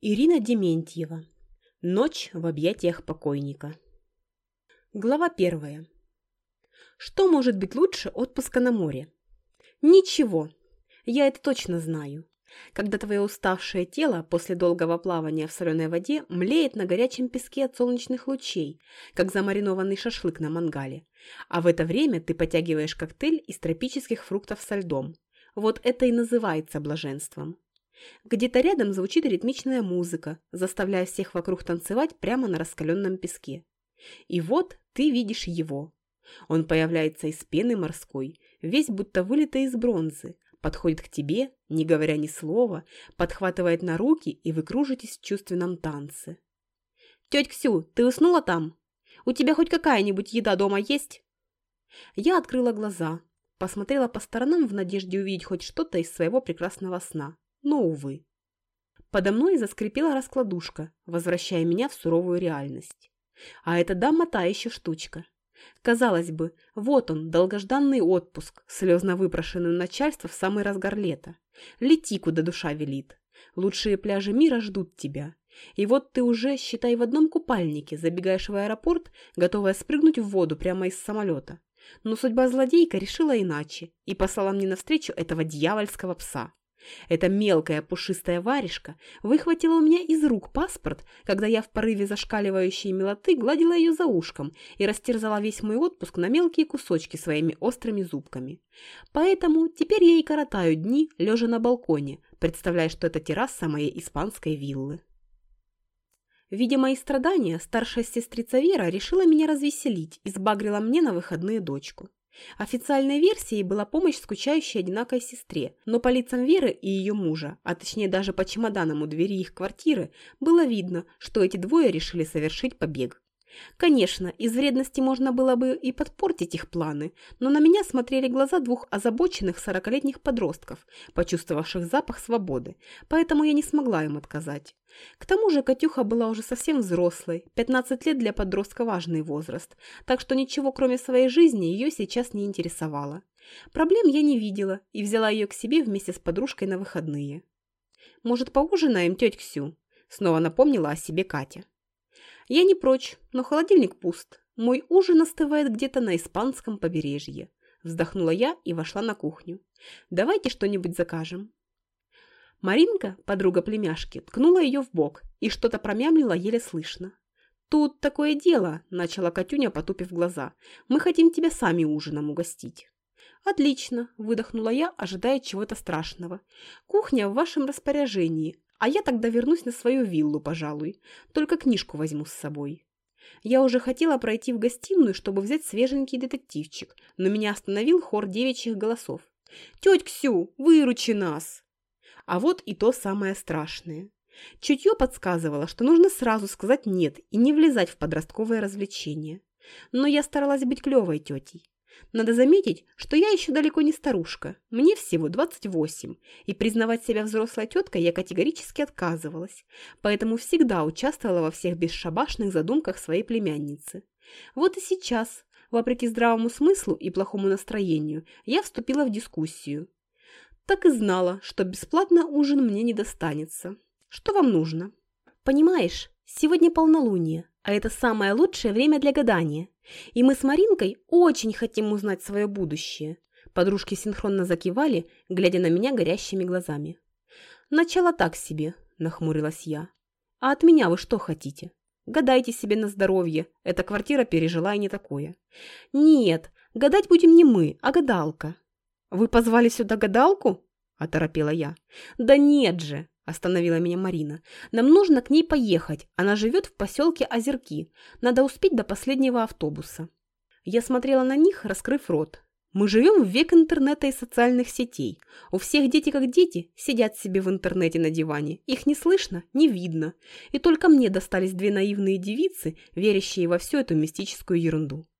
Ирина Дементьева. Ночь в объятиях покойника. Глава 1. Что может быть лучше отпуска на море? Ничего. Я это точно знаю. Когда твое уставшее тело после долгого плавания в соленой воде млеет на горячем песке от солнечных лучей, как замаринованный шашлык на мангале, а в это время ты потягиваешь коктейль из тропических фруктов со льдом. Вот это и называется блаженством. Где-то рядом звучит ритмичная музыка, заставляя всех вокруг танцевать прямо на раскаленном песке. И вот ты видишь его. Он появляется из пены морской, весь будто вылитый из бронзы, подходит к тебе, не говоря ни слова, подхватывает на руки, и вы кружитесь в чувственном танце. «Тетя Ксю, ты уснула там? У тебя хоть какая-нибудь еда дома есть?» Я открыла глаза, посмотрела по сторонам в надежде увидеть хоть что-то из своего прекрасного сна. Но, увы. Подо мной заскрипела раскладушка, возвращая меня в суровую реальность. А эта дама та еще штучка. Казалось бы, вот он, долгожданный отпуск, слезно выпрошенный у начальства в самый разгар лета. Лети, куда душа велит. Лучшие пляжи мира ждут тебя. И вот ты уже, считай, в одном купальнике забегаешь в аэропорт, готовая спрыгнуть в воду прямо из самолета. Но судьба злодейка решила иначе и послала мне навстречу этого дьявольского пса. Эта мелкая пушистая варежка выхватила у меня из рук паспорт, когда я в порыве зашкаливающей милоты гладила ее за ушком и растерзала весь мой отпуск на мелкие кусочки своими острыми зубками. Поэтому теперь я и коротаю дни, лежа на балконе, представляя, что это терраса моей испанской виллы. Видя мои страдания, старшая сестрица Вера решила меня развеселить и сбагрила мне на выходные дочку. Официальной версией была помощь скучающей одинокой сестре, но по лицам Веры и ее мужа, а точнее даже по чемоданам у двери их квартиры, было видно, что эти двое решили совершить побег. Конечно, из вредности можно было бы и подпортить их планы, но на меня смотрели глаза двух озабоченных 40-летних подростков, почувствовавших запах свободы, поэтому я не смогла им отказать. К тому же Катюха была уже совсем взрослой, 15 лет для подростка важный возраст, так что ничего кроме своей жизни ее сейчас не интересовало. Проблем я не видела и взяла ее к себе вместе с подружкой на выходные. «Может, поужинаем, тетя Ксю?» – снова напомнила о себе Катя. «Я не прочь, но холодильник пуст. Мой ужин остывает где-то на испанском побережье», – вздохнула я и вошла на кухню. «Давайте что-нибудь закажем». Маринка, подруга племяшки, ткнула ее в бок и что-то промямлила еле слышно. «Тут такое дело», – начала Катюня, потупив глаза. «Мы хотим тебя сами ужином угостить». «Отлично», – выдохнула я, ожидая чего-то страшного. «Кухня в вашем распоряжении. А я тогда вернусь на свою виллу, пожалуй. Только книжку возьму с собой». Я уже хотела пройти в гостиную, чтобы взять свеженький детективчик, но меня остановил хор девичьих голосов. «Тетя Ксю, выручи нас!» А вот и то самое страшное. Чутье подсказывало, что нужно сразу сказать «нет» и не влезать в подростковое развлечение. Но я старалась быть клевой тетей. Надо заметить, что я еще далеко не старушка, мне всего 28, и признавать себя взрослой теткой я категорически отказывалась, поэтому всегда участвовала во всех бесшабашных задумках своей племянницы. Вот и сейчас, вопреки здравому смыслу и плохому настроению, я вступила в дискуссию. Так и знала, что бесплатно ужин мне не достанется. Что вам нужно? Понимаешь, сегодня полнолуние, а это самое лучшее время для гадания. И мы с Маринкой очень хотим узнать свое будущее. Подружки синхронно закивали, глядя на меня горящими глазами. «Начало так себе», – нахмурилась я. «А от меня вы что хотите? Гадайте себе на здоровье, эта квартира пережила и не такое». «Нет, гадать будем не мы, а гадалка». «Вы позвали сюда гадалку?» – оторопела я. «Да нет же!» – остановила меня Марина. «Нам нужно к ней поехать. Она живет в поселке Озерки. Надо успеть до последнего автобуса». Я смотрела на них, раскрыв рот. Мы живем в век интернета и социальных сетей. У всех дети как дети, сидят себе в интернете на диване. Их не слышно, не видно. И только мне достались две наивные девицы, верящие во всю эту мистическую ерунду.